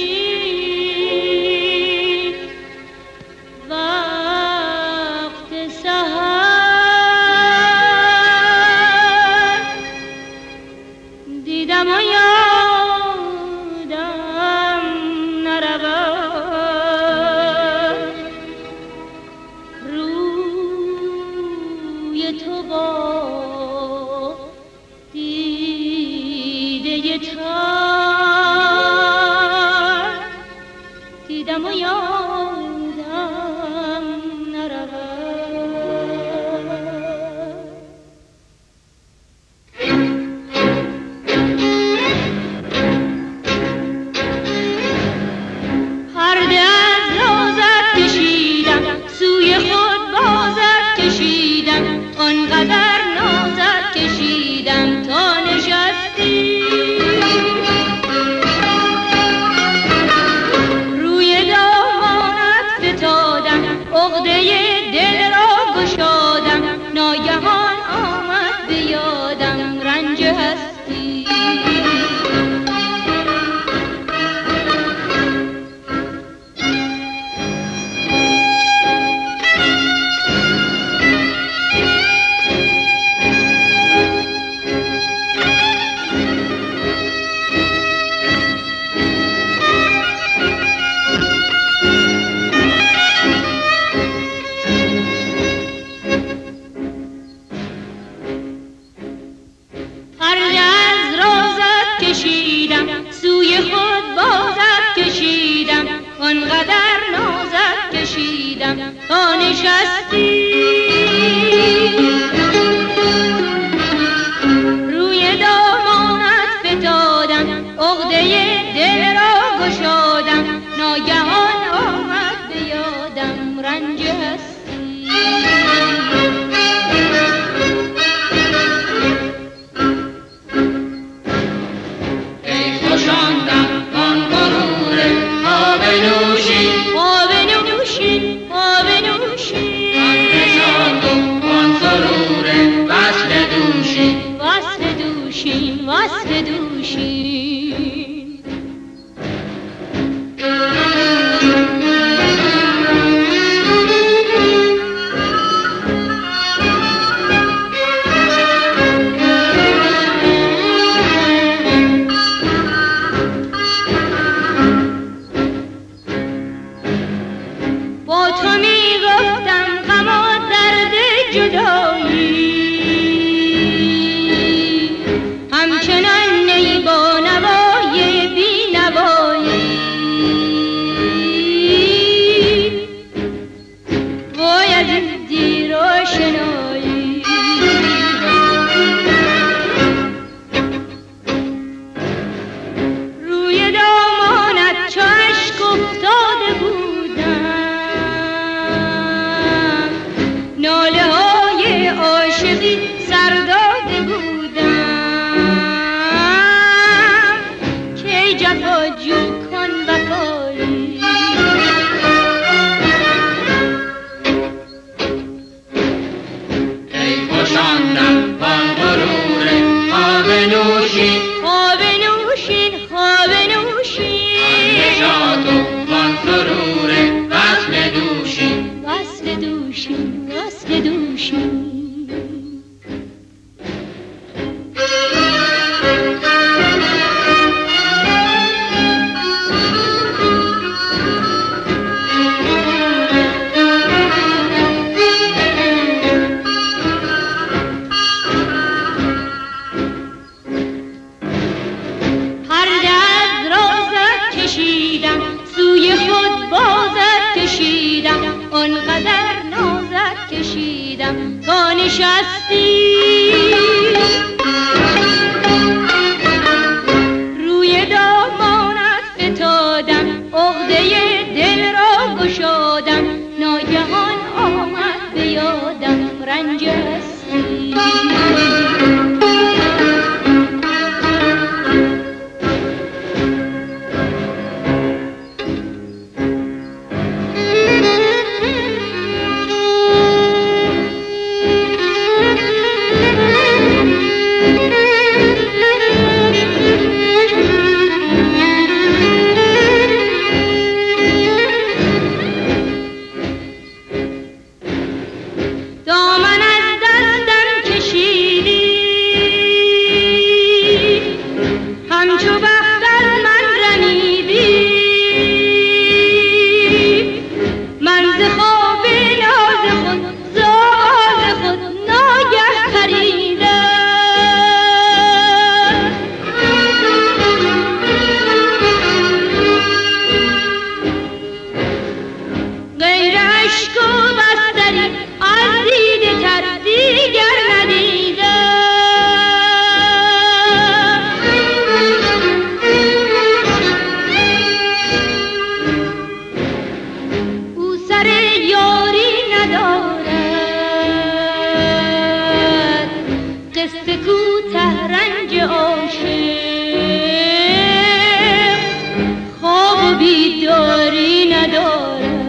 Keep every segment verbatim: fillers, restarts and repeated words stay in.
کشید وقت سحر، دیدم و یادم نرود روی تو با دیده تر، دیدم و یادم نرود. پرده از رازت کشیدم، سوی خود بازت کشیدم، آنقدر نازت کشیدم تا نشستی روی دامانت فتادم، عقده دل را گشادم، ناگهان آمد به یادم رنج هستی. پرده از رازت کشیدم، سوی خود بازت کشیدم، آنقدر نازت کشیدم تا نشستی روی دامانت فتادم، عقده دل را گشادم، ناگهان آمد به یادم رنج هستی. وصل دوشین با تو می گفتم غم و درد جدایی، همچنان نی با نوای بی نوایی، وای از این دیر و شنایی. روی دامانت چو اشک افتاده بودم، ناله های عاشقی سر داده بودم، کی جفاجو کن وفایی. ای خوشاندم بان غرور خواب نوشین، خواب نوشین خواب نوشین، نشاط و بان سرور وصل دوشین، وصل دوشین وصل دوشین. پرده از رازت کشیدم، سوی خود بازت کشیدم، آنقدر نازت کشیدم تا نشستی روی دامانت فتادم، عقده دل را گشادم، ناگهان آمد به یادم رنج هستی. بیداری ندارد.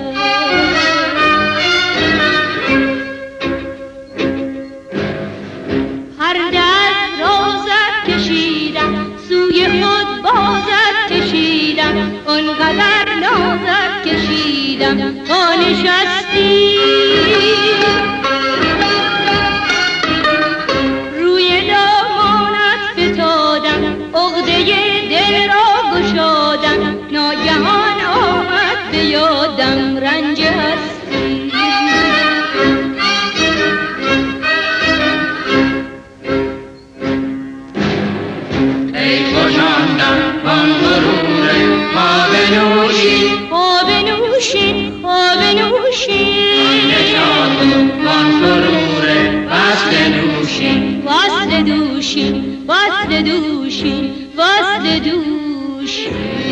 پرده از رازت کشیدم، سوی خود بازت کشیدم، اونقدر نازت کشیدم تا نشستی روی دامانت فتادم، عقده دل را گشادم، ناگهان آمد به یادم رنج هستی. ای خوشاندم آن غرور ما بنوشیم، ما بنوشیم، ما بنوشیم، آن سرور وصل نوشیم، وصل دوشیم، وصل دوشیم، وصل دوشیم.